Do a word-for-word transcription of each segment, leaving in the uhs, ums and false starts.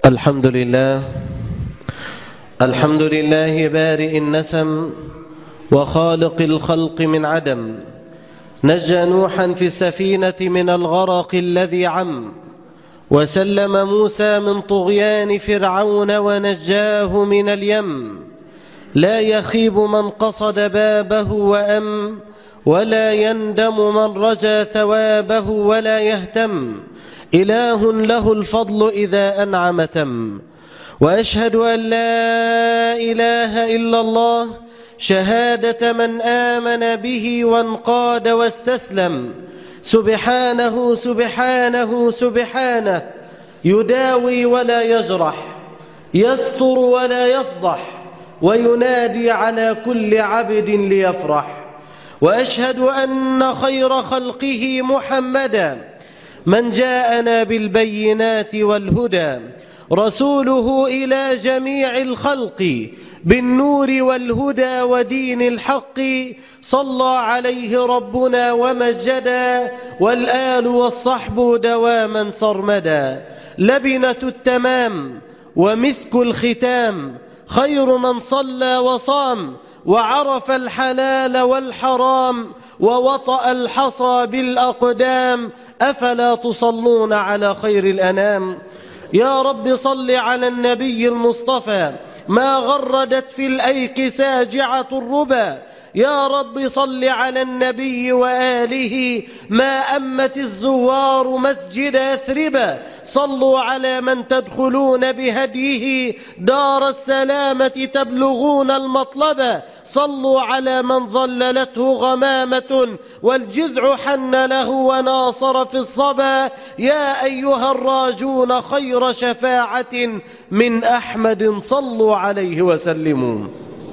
الحمد لله الحمد لله بارئ النسم وخالق الخلق من عدم، نجى نوحا في السفينة من الغرق الذي عم، وسلم موسى من طغيان فرعون ونجاه من اليم. لا يخيب من قصد بابه وأم، ولا يندم من رجا ثوابه ولا يهتم. إله له الفضل إذا أنعم تم. وأشهد أن لا إله إلا الله شهادة من آمن به وانقاد واستسلم. سبحانه سبحانه سبحانه، يداوي ولا يجرح، يستر ولا يفضح، وينادي على كل عبد ليفرح. وأشهد أن خير خلقه محمدا من جاءنا بالبينات والهدى، رسوله إلى جميع الخلق بالنور والهدى ودين الحق. صلى عليه ربنا ومجدا، والآل والصحب دواما سرمدا. لبنة التمام ومسك الختام، خير من صلى وصام، وعرف الحلال والحرام، ووطأ الحصى بالأقدام. أفلا تصلون على خير الأنام؟ يا رب صل على النبي المصطفى، ما غردت في الأيك ساجعة الربا. يا رب صل على النبي وآله، ما أمت الزوار مسجد يثربا. صلوا على من تدخلون بهديه دار السلامة تبلغون المطلبا. صلوا على من ظللته غمامة والجذع حن له وناصر في الصبا. يا أيها الراجون خير شفاعة من أحمد، صلوا عليه وسلموا.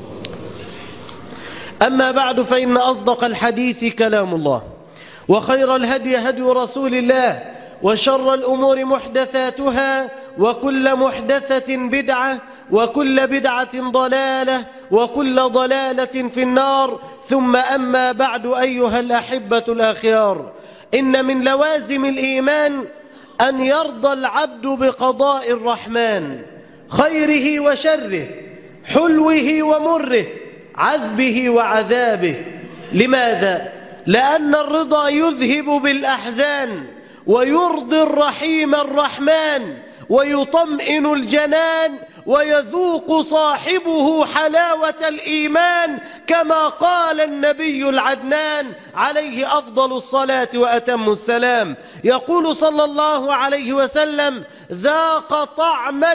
أما بعد، فإن أصدق الحديث كلام الله، وخير الهدي هدي رسول الله، وشر الأمور محدثاتها، وكل محدثة بدعة، وكل بدعة ضلالة، وكل ضلالة في النار. ثم أما بعد، أيها الأحبة الأخيار، إن من لوازم الإيمان أن يرضى العبد بقضاء الرحمن، خيره وشره، حلوه ومره، عذبه وعذابه. لماذا؟ لأن الرضا يذهب بالأحزان، ويرضي الرحيم الرحمن، ويطمئن الجنان، ويذوق صاحبه حلاوة الإيمان، كما قال النبي العدنان عليه أفضل الصلاة وأتم السلام. يقول صلى الله عليه وسلم: ذاق طعم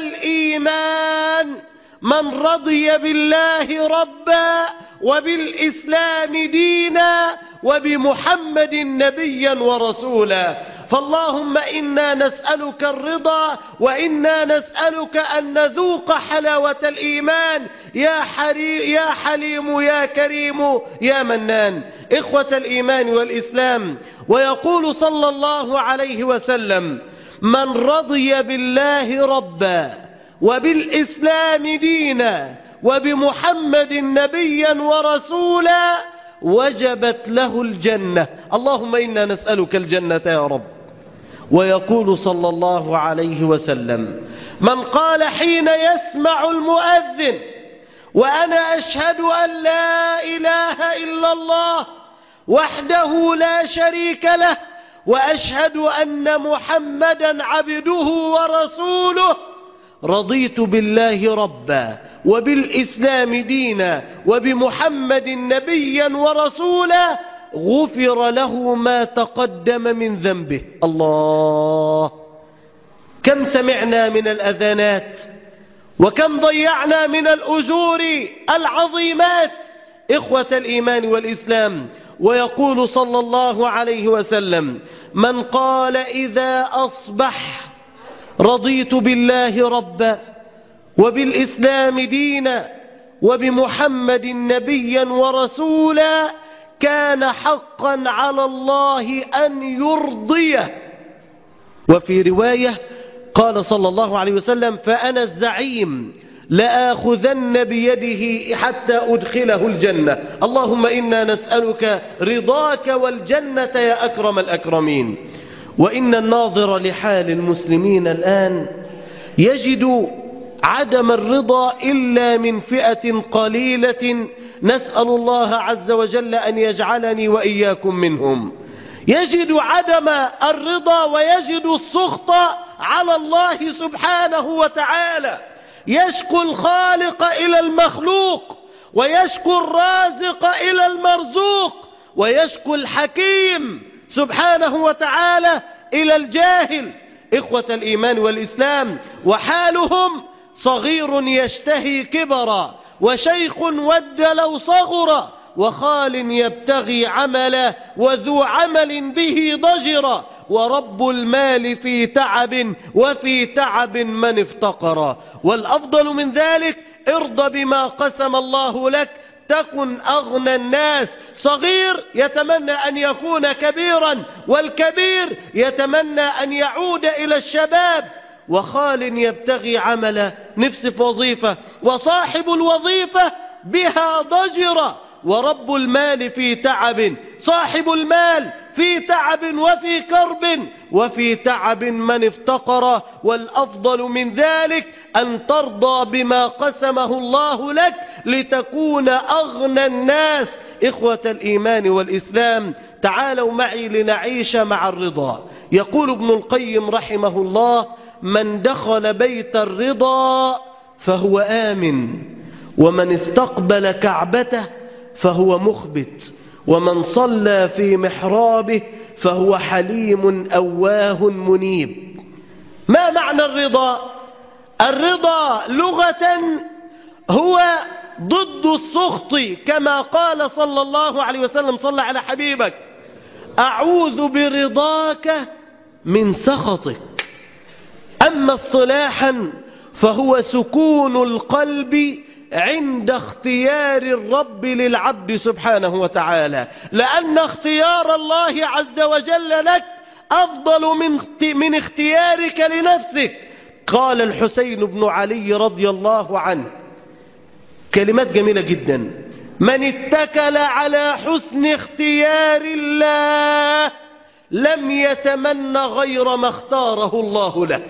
الإيمان من رضي بالله ربا، وبالإسلام دينا، وبمحمد نبيا ورسولا. فاللهم إنا نسألك الرضا، وإنا نسألك أن نذوق حلاوة الإيمان. يا حري يا حليم يا كريم يا منان. إخوة الإيمان والإسلام، ويقول صلى الله عليه وسلم: من رضي بالله ربا، وبالإسلام دينا، وبمحمد نبيا ورسولا، وجبت له الجنة. اللهم إنا نسألك الجنة يا رب. ويقول صلى الله عليه وسلم: من قال حين يسمع المؤذن: وأنا أشهد أن لا إله إلا الله وحده لا شريك له، وأشهد أن محمدا عبده ورسوله، رضيت بالله ربا، وبالإسلام دينا، وبمحمد نبيا ورسولا، غفر له ما تقدم من ذنبه. الله، كم سمعنا من الأذانات، وكم ضيعنا من الأجور العظيمات. إخوة الإيمان والإسلام، ويقول صلى الله عليه وسلم: من قال إذا أصبح: رضيت بالله ربا، وبالإسلام دينا، وبمحمد نبيا ورسولا، كان حقا على الله أن يرضيه. وفي رواية قال صلى الله عليه وسلم: فأنا الزعيم لآخذن بيده حتى أدخله الجنة. اللهم إنا نسألك رضاك والجنة يا أكرم الأكرمين. وإن الناظر لحال المسلمين الآن يجد عدم الرضا إلا من فئة قليلة، نسأل الله عز وجل أن يجعلني وإياكم منهم. يجد عدم الرضا ويجد السخط على الله سبحانه وتعالى، يشكو الخالق إلى المخلوق، ويشكو الرازق إلى المرزوق، ويشكو الحكيم سبحانه وتعالى إلى الجاهل. إخوة الإيمان والإسلام، وحالهم صغير يشتهي كبرا، وشيخ ود لو صغرا، وخال يبتغي عملا، وذو عمل به ضجرا، ورب المال في تعب، وفي تعب من افتقرا. والأفضل من ذلك ارض بما قسم الله لك تكن أغنى الناس. صغير يتمنى أن يكون كبيرا، والكبير يتمنى أن يعود إلى الشباب، وخال يبتغي عملا، نفس في وظيفة، وصاحب الوظيفة بها ضجرا، ورب المال في تعب، صاحب المال في تعب وفي كرب، وفي تعب من افتقر. والأفضل من ذلك أن ترضى بما قسمه الله لك لتكون أغنى الناس. إخوة الإيمان والإسلام، تعالوا معي لنعيش مع الرضا. يقول ابن القيم رحمه الله: من دخل بيت الرضا فهو آمن، ومن استقبل كعبته فهو مخبت، ومن صلى في محرابه فهو حليم أواه منيب. ما معنى الرضا؟ الرضا لغة هو ضد السخط، كما قال صلى الله عليه وسلم: صلى على حبيبك، أعوذ برضاك من سخطك. أما اصطلاحا فهو سكون القلب عند اختيار الرب للعبد سبحانه وتعالى، لأن اختيار الله عز وجل لك أفضل من من اختيارك لنفسك. قال الحسين بن علي رضي الله عنه كلمات جميلة جدا: من اتكل على حسن اختيار الله لم يتمن غير ما اختاره الله له.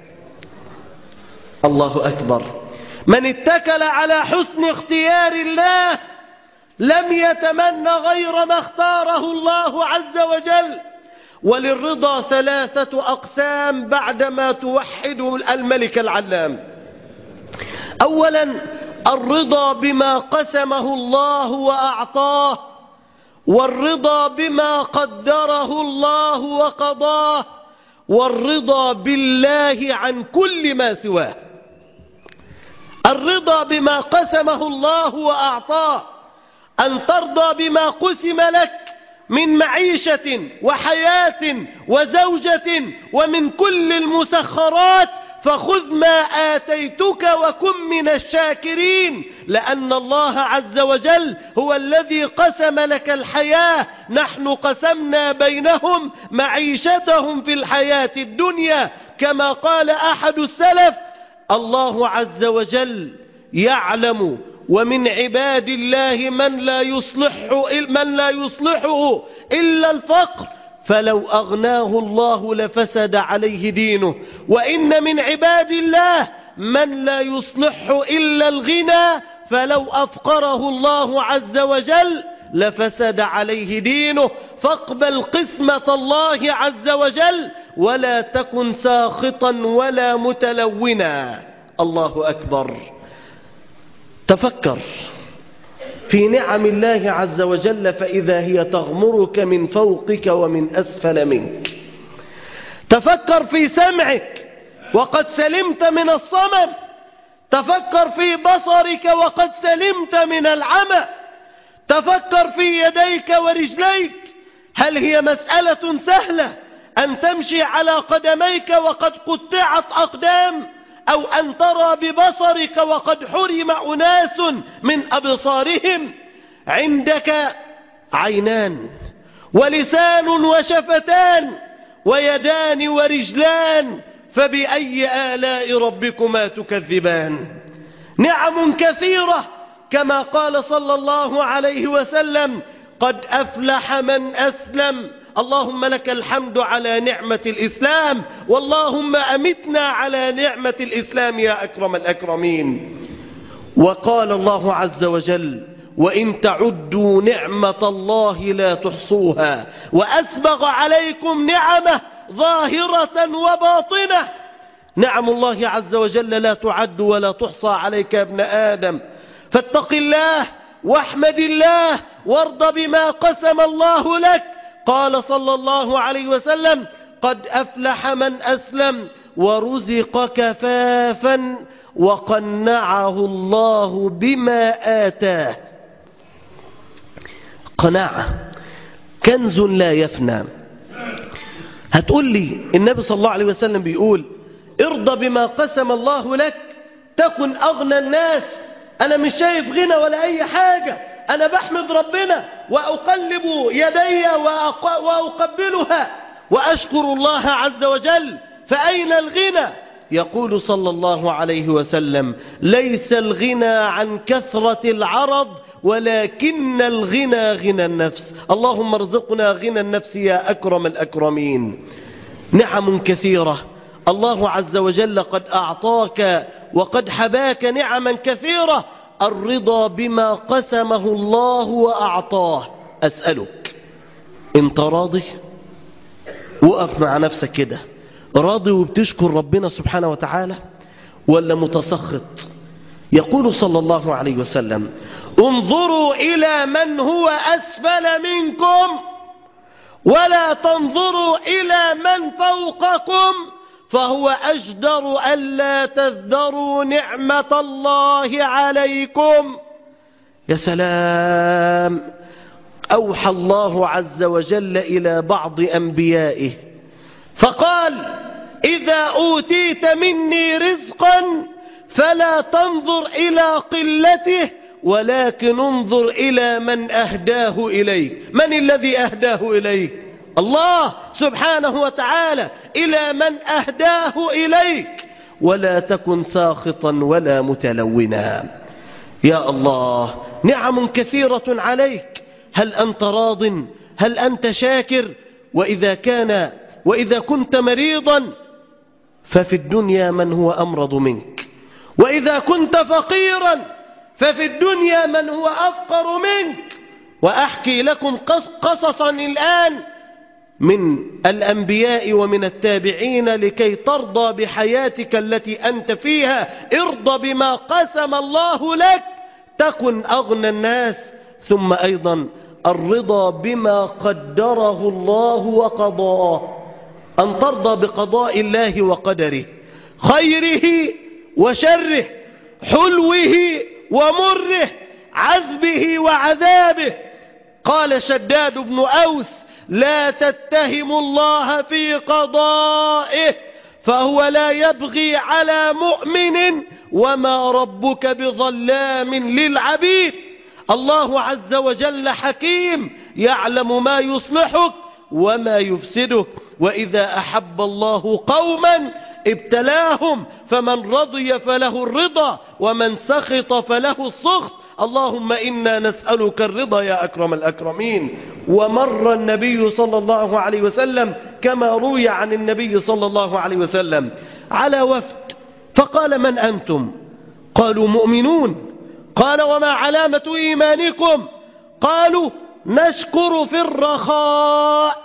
الله أكبر. من اتكل على حسن اختيار الله لم يتمن غير ما اختاره الله عز وجل. وللرضا ثلاثة أقسام بعدما توحد الملك العلام. أولا الرضا بما قسمه الله وأعطاه، والرضا بما قدره الله وقضاه، والرضا بالله عن كل ما سواه. الرضا بما قسمه الله وأعطاه، أن ترضى بما قسم لك من معيشة وحياة وزوجة ومن كل المسخرات، فخذ ما آتيتك وكن من الشاكرين، لأن الله عز وجل هو الذي قسم لك الحياة. نحن قسمنا بينهم معيشتهم في الحياة الدنيا، كما قال أحد السلف: الله عز وجل يعلم ومن عباد الله من لا يصلحه من لا يصلحه إلا الفقر، فلو أغناه الله لفسد عليه دينه، وإن من عباد الله من لا يصلحه إلا الغنى، فلو أفقره الله عز وجل لفسد عليه دينه. فاقبل قسمة الله عز وجل ولا تكن ساخطا ولا متلونا. الله أكبر. تفكر في نعم الله عز وجل فإذا هي تغمرك من فوقك ومن أسفل منك. تفكر في سمعك وقد سلمت من الصمم. تفكر في بصرك وقد سلمت من العمى. تفكر في يديك ورجليك، هل هي مسألة سهلة أن تمشي على قدميك وقد قطعت أقدام، أو أن ترى ببصرك وقد حرم أناس من أبصارهم؟ عندك عينان ولسان وشفتان ويدان ورجلان، فبأي آلاء ربكما تكذبان؟ نعم كثيرة، كما قال صلى الله عليه وسلم: قد أفلح من أسلم اللهم لك الحمد على نعمة الإسلام، واللهم أمتنا على نعمة الإسلام يا أكرم الأكرمين. وقال الله عز وجل: وإن تعدوا نعمة الله لا تحصوها، وأسبغ عليكم نعمه ظاهرة وباطنة. نعم الله عز وجل لا تعد ولا تحصى عليك يا ابن آدم، فاتق الله واحمد الله وارض بما قسم الله لك. قال صلى الله عليه وسلم: قد أفلح من أسلم ورزق كفافا وقنعه الله بما آتاه. قناعة كنز لا يفنى. هتقول لي النبي صلى الله عليه وسلم بيقول: ارضى بما قسم الله لك تكن أغنى الناس. أنا مش شايف غنى ولا أي حاجة، أنا بحمد ربنا وأقلب يدي وأقبلها وأشكر الله عز وجل، فأين الغنى؟ يقول صلى الله عليه وسلم: ليس الغنى عن كثرة العرض ولكن الغنى غنى النفس. اللهم ارزقنا غنى النفس يا أكرم الأكرمين. نعم كثيرة الله عز وجل قد أعطاك وقد حباك نعما كثيرة. الرضا بما قسمه الله وأعطاه. أسألك، انت راضي؟ وقف مع نفسك كده، راضي وبتشكر ربنا سبحانه وتعالى ولا متسخط؟ يقول صلى الله عليه وسلم: انظروا إلى من هو أسفل منكم ولا تنظروا إلى من فوقكم، فهو أجدر ألا تزدروا نعمة الله عليكم. يا سلام! أوحى الله عز وجل إلى بعض أنبيائه فقال: إذا أوتيت مني رزقا فلا تنظر إلى قلته ولكن انظر إلى من أهداه إليك. من الذي أهداه إليك؟ الله سبحانه وتعالى. إلى من أهداه إليك. ولا تكن ساخطا ولا متلونا. يا الله، نعم كثيرة عليك. هل أنت راض؟ هل أنت شاكر؟ وإذا كان وإذا كنت مريضا ففي الدنيا من هو أمرض منك، وإذا كنت فقيرا ففي الدنيا من هو أفقر منك. وأحكي لكم قصصا الآن من الأنبياء ومن التابعين لكي ترضى بحياتك التي أنت فيها. ارضى بما قسم الله لك تكن أغنى الناس. ثم أيضا الرضا بما قدره الله وقضاه، أن ترضى بقضاء الله وقدره، خيره وشره، حلوه ومره، عذبه وعذابه. قال شداد بن أوس: لا تتهم الله في قضائه فهو لا يبغي على مؤمن وما ربك بظلام للعبيد. الله عز وجل حكيم يعلم ما يصلحك وما يفسدك. وإذا أحب الله قوما ابتلاهم، فمن رضي فله الرضا ومن سخط فله السخط. اللهم إنا نسألك الرضا يا أكرم الأكرمين. ومر النبي صلى الله عليه وسلم كما روي عن النبي صلى الله عليه وسلم على وفد، فقال: من أنتم؟ قالوا: مؤمنون. قال: وما علامة إيمانكم؟ قالوا: نشكر في الرخاء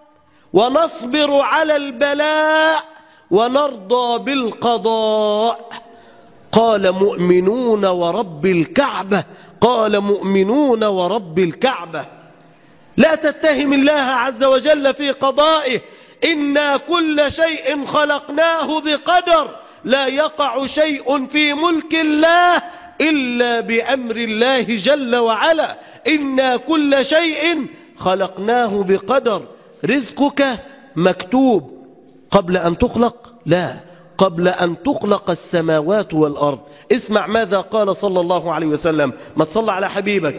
ونصبر على البلاء ونرضى بالقضاء. قال: مؤمنون ورب الكعبة. قال: مؤمنون ورب الكعبة. لا تتهم الله عز وجل في قضائه. إنا كل شيء خلقناه بقدر، لا يقع شيء في ملك الله إلا بأمر الله جل وعلا. إنا كل شيء خلقناه بقدر. رزقك مكتوب قبل أن تخلق؟ لا، قبل أن تخلق السماوات والأرض. اسمع ماذا قال صلى الله عليه وسلم. ما تصلى على حبيبك.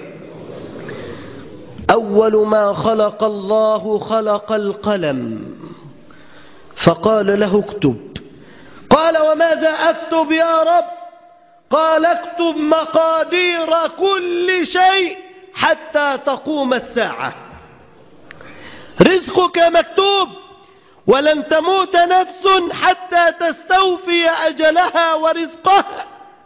أول ما خلق الله خلق القلم فقال له: اكتب. قال: وماذا أكتب يا رب؟ قال: اكتب مقادير كل شيء حتى تقوم الساعة. رزقك مكتوب، ولن تموت نفس حتى تستوفي أجلها ورزقها.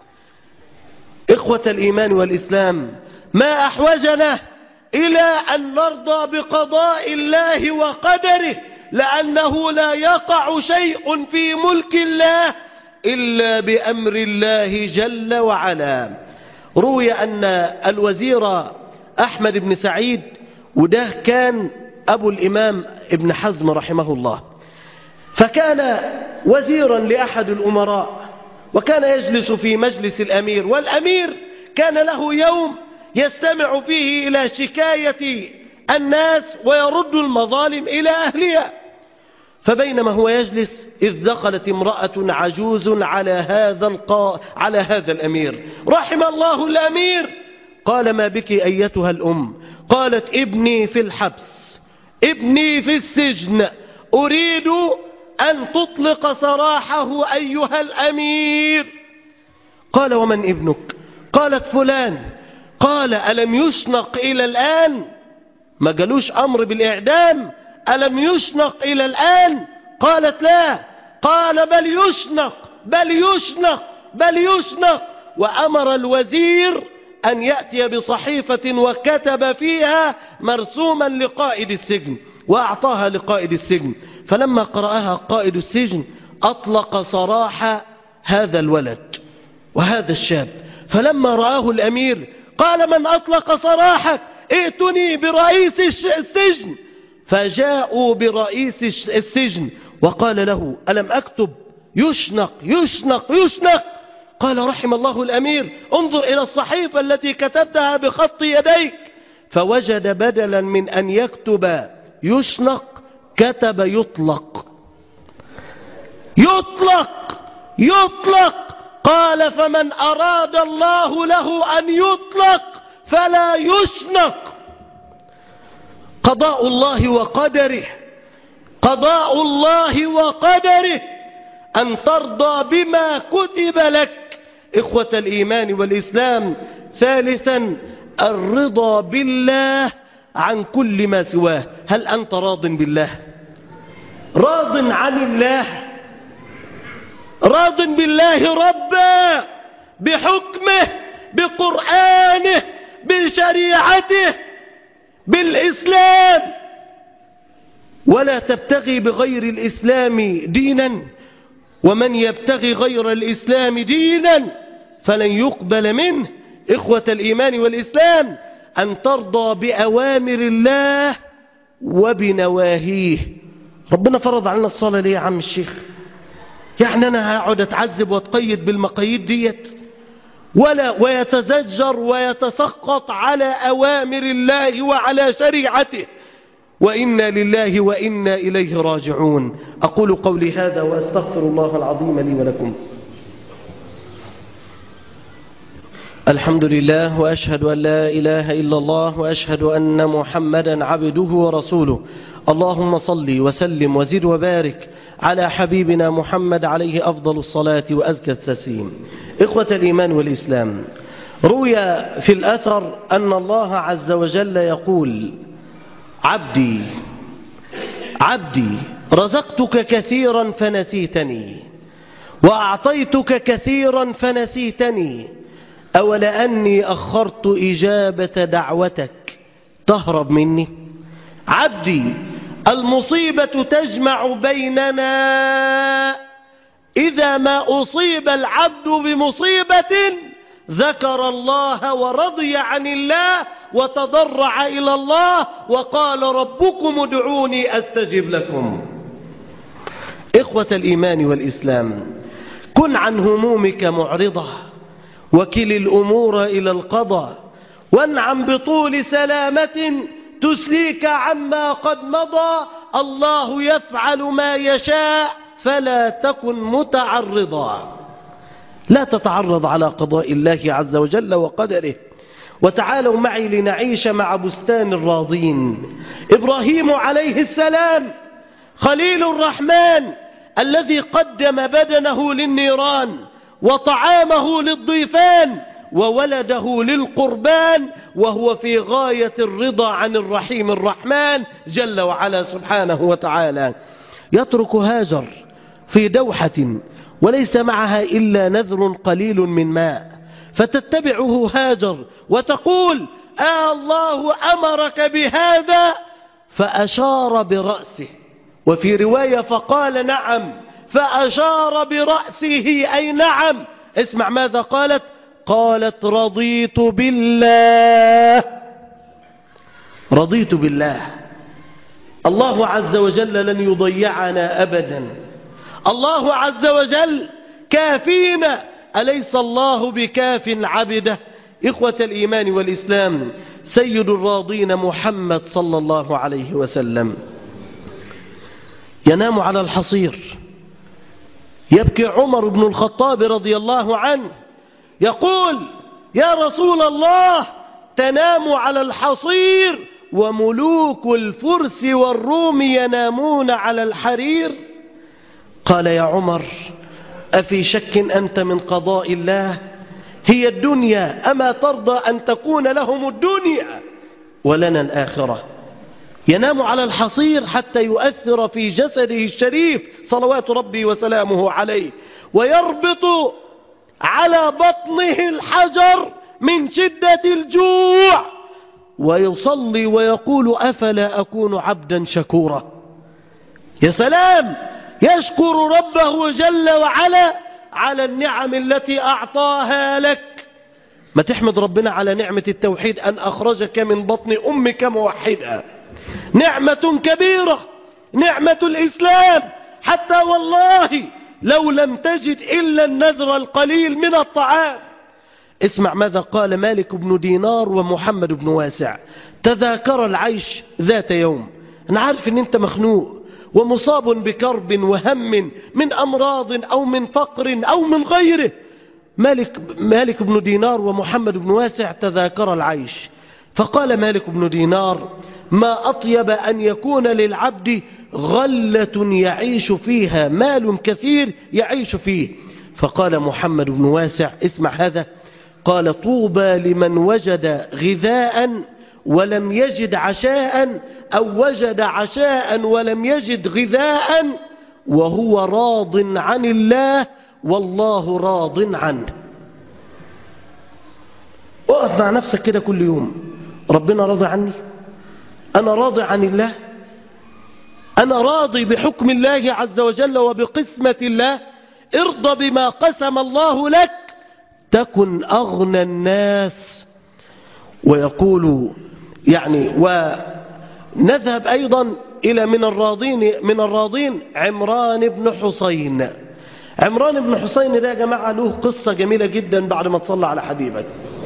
إخوة الإيمان والإسلام، ما أحوجنا إلى أن نرضى بقضاء الله وقدره، لأنه لا يقع شيء في ملك الله إلا بأمر الله جل وعلا. روي أن الوزير أحمد بن سعيد، وده كان أبو الإمام ابن حزم رحمه الله، فكان وزيرا لأحد الأمراء، وكان يجلس في مجلس الأمير، والأمير كان له يوم يستمع فيه إلى شكاية الناس ويرد المظالم إلى أهلها. فبينما هو يجلس إذ دخلت امرأة عجوز على هذا القا... على هذا الأمير. رحم الله الأمير. قال: ما بك أيتها الأم؟ قالت: ابني في الحبس، ابني في السجن، أريد أن تطلق سراحه أيها الأمير. قال: ومن ابنك؟ قالت: فلان. قال: ألم يشنق إلى الآن؟ ما قالوش أمر بالإعدام؟ ألم يشنق إلى الآن؟ قالت: لا. قال: بل يشنق، بل يشنق، بل يشنق. وأمر الوزير أن يأتي بصحيفة وكتب فيها مرسوما لقائد السجن، وأعطاها لقائد السجن. فلما قرأها قائد السجن أطلق سراح هذا الولد وهذا الشاب. فلما رآه الأمير قال: من أطلق سراحك؟ ائتني برئيس السجن. فجاءوا برئيس السجن وقال له: ألم أكتب يشنق يشنق يشنق؟ قال: رحم الله الأمير، انظر إلى الصحيفة التي كتبتها بخط يديك. فوجد بدلا من أن يكتب يشنق كتب يطلق. يطلق يطلق. قال: فمن أراد الله له أن يطلق فلا يشنق. قضاء الله وقدره، قضاء الله وقدره أن ترضى بما كتب لك. إخوة الإيمان والإسلام، ثالثا الرضا بالله عن كل ما سواه. هل أنت راض بالله؟ راض عن الله؟ راض بالله ربا، بحكمه، بقرآنه، بشريعته، بالإسلام، ولا تبتغي بغير الإسلام دينا، ومن يبتغي غير الإسلام دينا فلن يقبل منه. إخوة الإيمان والإسلام، أن ترضى بأوامر الله وبنواهيه. ربنا فرض علينا الصلاة ليه يا عم الشيخ؟ يعني أنا هقعد أتعذب وأتقيد بالمقاييد ديت؟ ولا ويتزجر ويتسخط على أوامر الله وعلى شريعته. وإنا لله وإنا إليه راجعون. أقول قولي هذا وأستغفر الله العظيم لي ولكم. الحمد لله، وأشهد أن لا إله إلا الله، وأشهد أن محمدا عبده ورسوله. اللهم صل وسلم وزد وبارك على حبيبنا محمد عليه أفضل الصلاة وأزكى التسليم. إخوة الإيمان والإسلام، روي في الأثر أن الله عز وجل يقول: عبدي عبدي رزقتك كثيرا فنسيتني، وأعطيتك كثيرا فنسيتني، أولا أني أخرت إجابة دعوتك تهرب مني؟ عبدي، المصيبة تجمع بيننا إذا ما أصيب العبد بمصيبة ذكر الله ورضي عن الله وتضرع إلى الله وقال: ربكم ادعوني أستجب لكم. إخوة الإيمان والإسلام، كن عن همومك معرضة، وكل الأمور إلى القضاء، وانعم بطول سلامة تسليك عما قد مضى. الله يفعل ما يشاء فلا تكن متعرضا. لا تتعرض على قضاء الله عز وجل وقدره. وتعالوا معي لنعيش مع بستان الراضين. إبراهيم عليه السلام خليل الرحمن الذي قدم بدنه للنيران وطعامه للضيفان وولده للقربان، وهو في غاية الرضا عن الرحيم الرحمن جل وعلا سبحانه وتعالى. يترك هاجر في دوحة وليس معها إلا نذر قليل من ماء، فتتبعه هاجر وتقول: آه الله أمرك بهذا؟ فأشار برأسه، وفي رواية فقال: نعم. فأشار برأسه أي نعم. اسمع ماذا قالت: قالت: رضيت بالله. رضيت بالله. الله عز وجل لن يضيعنا أبدا. الله عز وجل كافينا، أليس الله بكاف عبده؟ إخوة الإيمان والإسلام، سيد الراضين محمد صلى الله عليه وسلم ينام على الحصير، يبكي عمر بن الخطاب رضي الله عنه يقول: يا رسول الله، تنام على الحصير وملوك الفرس والروم ينامون على الحرير؟ قال: يا عمر، أفي شك أنت من قضاء الله؟ هي الدنيا، أما ترضى أن تكون لهم الدنيا ولنا الآخرة؟ ينام على الحصير حتى يؤثر في جسده الشريف صلوات ربي وسلامه عليه، ويربط على بطنه الحجر من شدة الجوع، ويصلي ويقول: أفلا أكون عبدا شكورا؟ يا سلام، يشكر ربه جل وعلا على النعم التي أعطاها لك. ما تحمد ربنا على نعمة التوحيد، أن أخرجك من بطن أمك موحدا، نعمة كبيرة، نعمة الإسلام. حتى والله لو لم تجد إلا النذر القليل من الطعام. اسمع ماذا قال مالك بن دينار ومحمد بن واسع: تذاكر العيش ذات يوم. أنا عارف أن أنت مخنوق ومصاب بكرب وهم من أمراض أو من فقر أو من غيره. مالك, مالك بن دينار ومحمد بن واسع تذاكر العيش، فقال مالك بن دينار: ما أطيب أن يكون للعبد غلة يعيش فيها، مال كثير يعيش فيه. فقال محمد بن واسع: اسمع هذا، قال: طوبى لمن وجد غذاء ولم يجد عشاء، أو وجد عشاء ولم يجد غذاء، وهو راض عن الله والله راض عنه. اقف مع نفسك كده كل يوم: ربنا راضي عني؟ أنا راضي عن الله؟ أنا راضي بحكم الله عز وجل وبقسمة الله؟ ارضى بما قسم الله لك تكن أغنى الناس. ويقول يعني، ونذهب أيضا إلى من الراضين من الراضين عمران بن حسين. عمران بن حسين ده يا جماعة له قصة جميلة جدا بعد ما تصلى على حبيبك.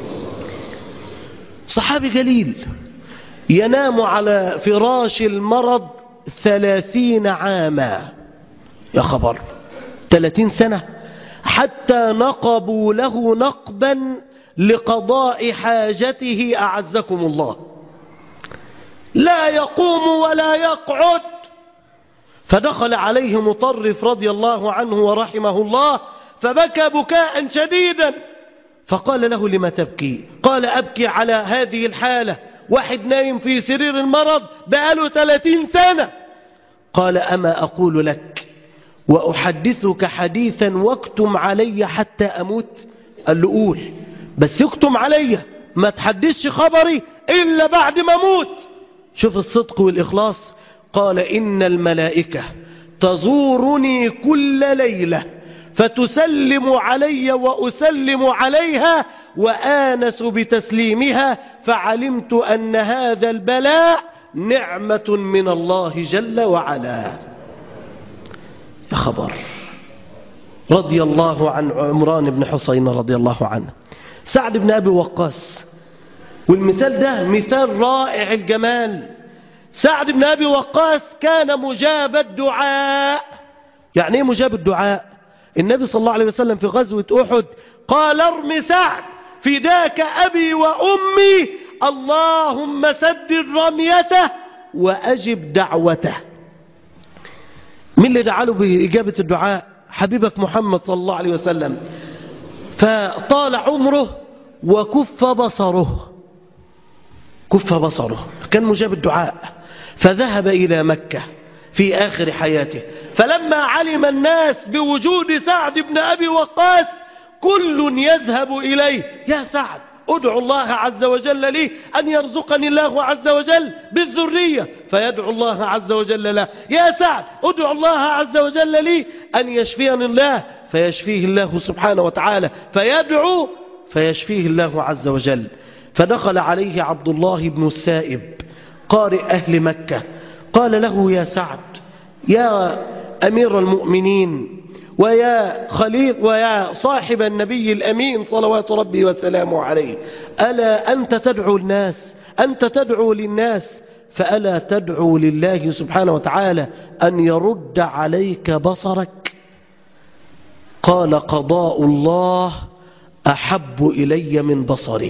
صحابي جليل ينام على فراش المرض ثلاثين عاما. يا خبر، ثلاثين سنة، حتى نقبوا له نقبا لقضاء حاجته أعزكم الله، لا يقوم ولا يقعد. فدخل عليه مطرف رضي الله عنه ورحمه الله فبكى بكاء شديدا، فقال له: لما تبكي؟ قال: أبكي على هذه الحالة، واحد نايم في سرير المرض بقاله ثلاثين سنة. قال: أما أقول لك وأحدثك حديثا واكتم علي حتى أموت؟ قال له: قول، بس يكتم علي، ما تحدثش خبري إلا بعد ما أموت. شوف الصدق والإخلاص. قال: إن الملائكة تزورني كل ليلة فتسلم علي وأسلم عليها وآنس بتسليمها، فعلمت أن هذا البلاء نعمة من الله جل وعلا. يا خبر، رضي الله عن عمران بن حسين رضي الله عنه. سعد بن أبي وقاص، والمثال ده مثال رائع الجمال. سعد بن أبي وقاص كان مجاب الدعاء. يعني ايه مجاب الدعاء؟ النبي صلى الله عليه وسلم في غزوة أحد قال: ارم سعد فداك أبي وأمي، اللهم سدد رميته وأجب دعوته. مين اللي دعا له بإجابة الدعاء؟ حبيبك محمد صلى الله عليه وسلم. فطال عمره وكف بصره، كف بصره، كان مجاب الدعاء. فذهب إلى مكة في آخر حياته. فلما علم الناس بوجود سعد بن أبي وقاص كل يذهب إليه: يا سعد ادعو الله عز وجل لي أن يرزقني الله عز وجل بالذرية، فيدعو الله عز وجل له. يا سعد ادعو الله عز وجل لي أن يشفيني الله، فيشفيه الله سبحانه وتعالى، فيدعو فيشفيه الله عز وجل. فدخل عليه عبد الله بن السائب قارئ أهل مكة، قال له: يا سعد، يا أمير المؤمنين ويا خليل ويا صاحب النبي الأمين صلوات ربي وسلامه عليه، ألا أنت تدعو الناس، أنت تدعو للناس، فألا تدعو لله سبحانه وتعالى أن يرد عليك بصرك؟ قال: قضاء الله أحب إلي من بصري.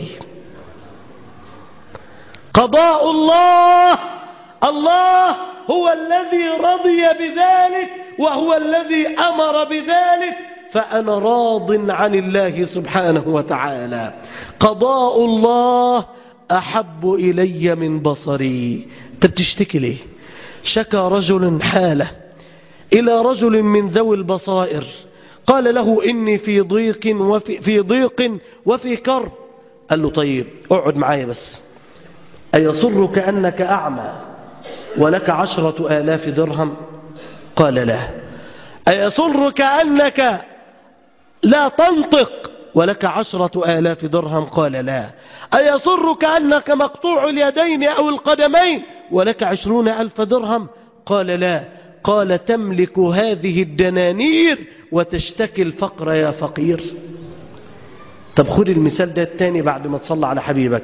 قضاء الله، الله هو الذي رضي بذلك وهو الذي أمر بذلك، فأنا راض عن الله سبحانه وتعالى. قضاء الله أحب إلي من بصري. أنت بتشتكي ليه؟ شكى رجل حاله إلى رجل من ذوي البصائر، قال له: إني في ضيق وفي في ضيق وفي كرب. قال له: طيب اقعد معايا بس، أيصرك أنك أعمى ولك عشرة آلاف درهم؟ قال: لا. أيصرك أنك لا تنطق ولك عشرة آلاف درهم؟ قال: لا. أيصرك أنك مقطوع اليدين أو القدمين ولك عشرون ألف درهم؟ قال: لا. قال: تملك هذه الدنانير وتشتكي الفقر يا فقير. طب خد المثال ده التاني بعد ما تصلى على حبيبك،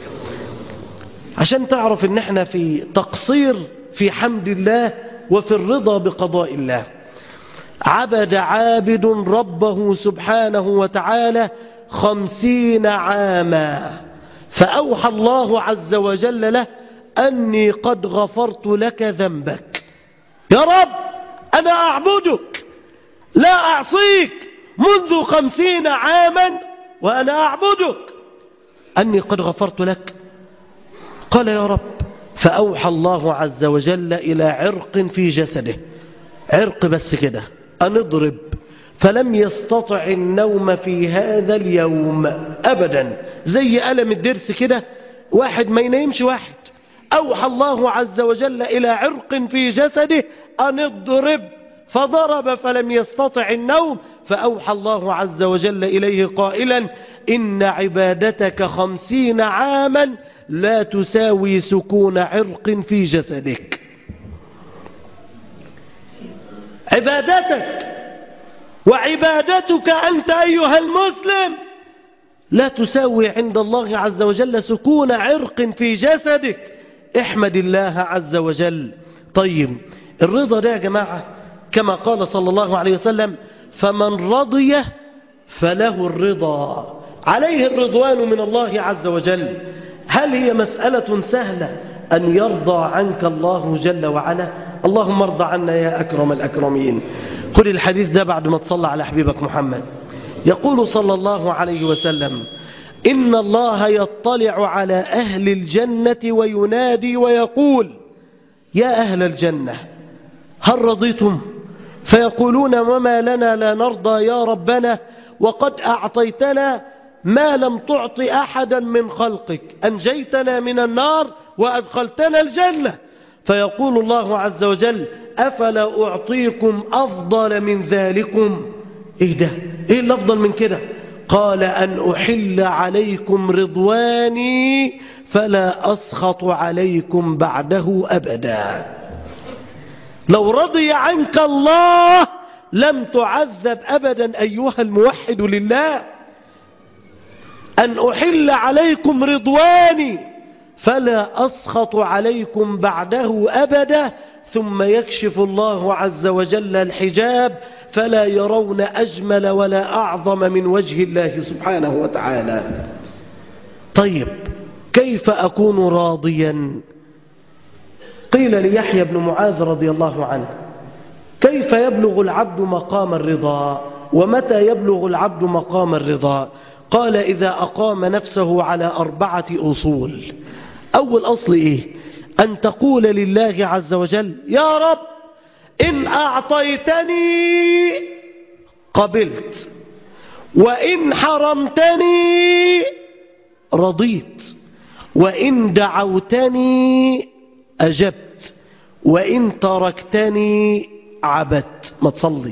عشان تعرف ان احنا في تقصير في حمد الله وفي الرضا بقضاء الله. عبد عابد ربه سبحانه وتعالى خمسين عاما، فأوحى الله عز وجل له: أني قد غفرت لك ذنبك. يا رب أنا أعبدك لا أعصيك منذ خمسين عاما وأنا أعبدك، أني قد غفرت لك. قال: يا رب. فأوحى الله عز وجل إلى عرق في جسده، عرق بس كده، أن اضرب. فلم يستطع النوم في هذا اليوم أبدا، زي ألم الدرس كده، واحد ما ينامش واحد. أوحى الله عز وجل إلى عرق في جسده أن اضرب، فضرب فلم يستطع النوم. فأوحى الله عز وجل إليه قائلا: إن عبادتك خمسين عاما لا تساوي سكون عرق في جسدك. عبادتك وعبادتك أنت أيها المسلم لا تساوي عند الله عز وجل سكون عرق في جسدك. احمد الله عز وجل. طيب الرضا ده يا جماعة كما قال صلى الله عليه وسلم: فمن رضي فله الرضا، عليه الرضوان من الله عز وجل. هل هي مسألة سهلة أن يرضى عنك الله جل وعلا؟ اللهم ارضى عنا يا أكرم الأكرمين. خذ الحديث ده بعد ما تصلى على حبيبك محمد. يقول صلى الله عليه وسلم: إن الله يطلع على أهل الجنة وينادي ويقول: يا أهل الجنة هل رضيتم؟ فيقولون: وما لنا لا نرضى يا ربنا، وقد أعطيتنا ما لم تعط أحدا من خلقك، أنجيتنا من النار وأدخلتنا الجنة. فيقول الله عز وجل: أفلا أعطيكم أفضل من ذلكم؟ إيه ده؟ إيه الأفضل من كده؟ قال: أن أحل عليكم رضواني فلا أسخط عليكم بعده أبدا. لو رضي عنك الله لم تعذب أبدا أيها الموحد لله. أن أحل عليكم رضواني فلا أسخط عليكم بعده أبدا. ثم يكشف الله عز وجل الحجاب فلا يرون أجمل ولا أعظم من وجه الله سبحانه وتعالى. طيب كيف أكون راضيا؟ قيل ليحيى بن معاذ رضي الله عنه: كيف يبلغ العبد مقام الرضا؟ ومتى يبلغ العبد مقام الرضا؟ قال إذا أقام نفسه على أربعة أصول. أول أصل إيه؟ أن تقول لله عز وجل يا رب إن أعطيتني قبلت، وإن حرمتني رضيت، وإن دعوتني أجبت، وإن تركتني عبدت. ما تصلي.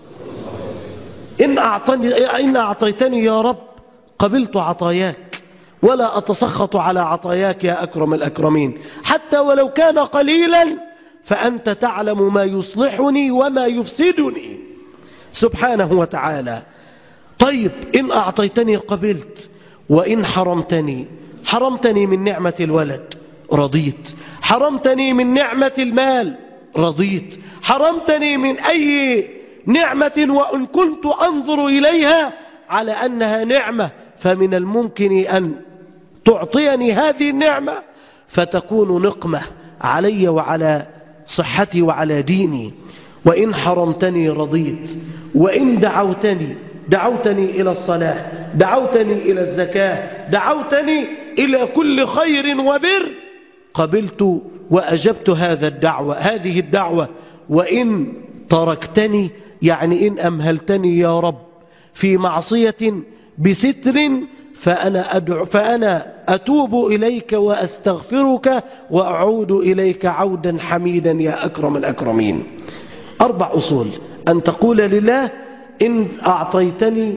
إن, أعطني إن أعطيتني يا رب قبلت عطاياك، ولا أتسخط على عطاياك يا أكرم الأكرمين، حتى ولو كان قليلا فأنت تعلم ما يصلحني وما يفسدني سبحانه وتعالى. طيب إن أعطيتني قبلت، وإن حرمتني حرمتني من نعمة الولد رضيت، حرمتني من نعمة المال رضيت، حرمتني من أي نعمة وإن كنت أنظر إليها على أنها نعمة، فمن الممكن أن تعطيني هذه النعمة فتكون نقمة علي وعلى صحتي وعلى ديني. وإن حرمتني رضيت، وإن دعوتني دعوتني إلى الصلاة، دعوتني إلى الزكاة، دعوتني إلى كل خير وبر، قبلت وأجبت هذا الدعوة هذه الدعوة. وإن تركتني يعني إن أمهلتني يا رب في معصية بستر فأنا, أدعو فأنا أتوب إليك وأستغفرك وأعود إليك عودا حميدا يا أكرم الأكرمين. أربع أصول: أن تقول لله إن أعطيتني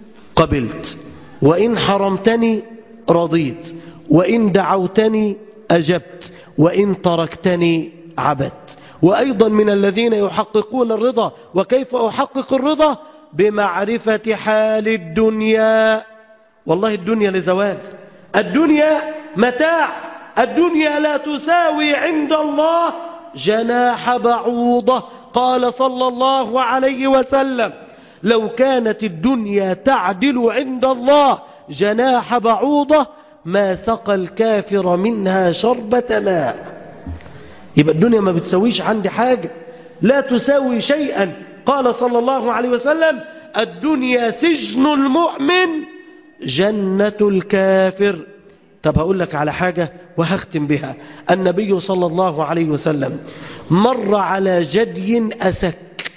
قبلت، وإن حرمتني رضيت، وإن دعوتني أجبت، وإن تركتني عبدت. وأيضا من الذين يحققون الرضا. وكيف أحقق الرضا؟ بمعرفة حال الدنيا. والله الدنيا لزوال، الدنيا متاع، الدنيا لا تساوي عند الله جناح بعوضة. قال صلى الله عليه وسلم لو كانت الدنيا تعدل عند الله جناح بعوضة ما سقى الكافر منها شربة ماء. يبقى الدنيا ما بتسويش عندي حاجة، لا تساوي شيئا. قال صلى الله عليه وسلم الدنيا سجن المؤمن جنة الكافر. طب هقول لك على حاجة وهختم بها. النبي صلى الله عليه وسلم مر على جدي أسك.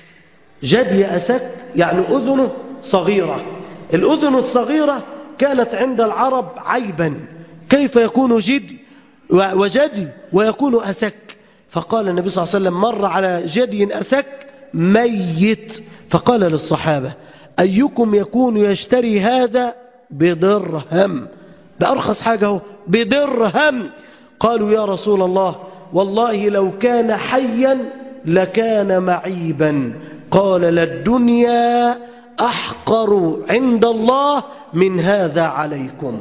جدي أسك يعني أذنه صغيرة. الأذن الصغيرة كانت عند العرب عيبا، كيف يكون جدي وجدي ويكون أسك؟ فقال النبي صلى الله عليه وسلم مر على جدي أسك ميت، فقال للصحابة أيكم يكون يشتري هذا بدرهم؟ بأرخص حاجة هو بدرهم. قالوا يا رسول الله والله لو كان حيا لكان معيبا. قال للدنيا أحقر عند الله من هذا عليكم.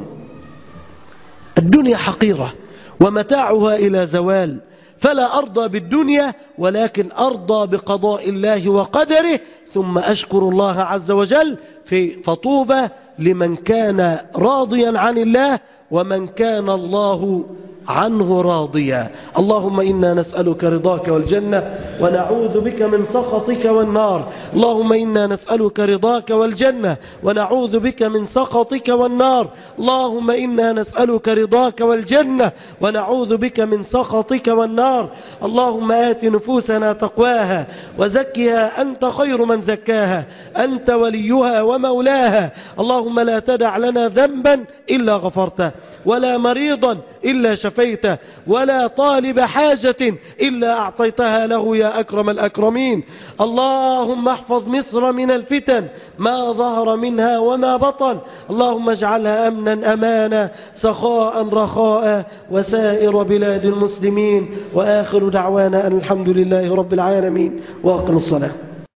الدنيا حقيرة ومتاعها إلى زوال، فلا أرضى بالدنيا ولكن أرضى بقضاء الله وقدره، ثم أشكر الله عز وجل في فطوبى لمن كان راضيا عن الله ومن كان الله عنه راضيا. اللهم إنا نسألك رضاك والجنة ونعوذ بك من سخطك والنار. اللهم إنا نسألك رضاك والجنة ونعوذ بك من سخطك والنار. اللهم إنا نسألك رضاك والجنة ونعوذ بك من سخطك والنار. اللهم آت نفوسنا تقواها وزكها أنت خير من زكاها، أنت وليها ومولاها. اللهم لا تدع لنا ذنبا إلا غفرته، ولا مريضا إلا شفيته، ولا طالب حاجة إلا أعطيتها له يا أكرم الأكرمين. اللهم احفظ مصر من الفتن ما ظهر منها وما بطن. اللهم اجعلها أمنا أمانا سخاء رخاء وسائر بلاد المسلمين. وآخر دعوانا أن الحمد لله رب العالمين. وأقم الصلاة.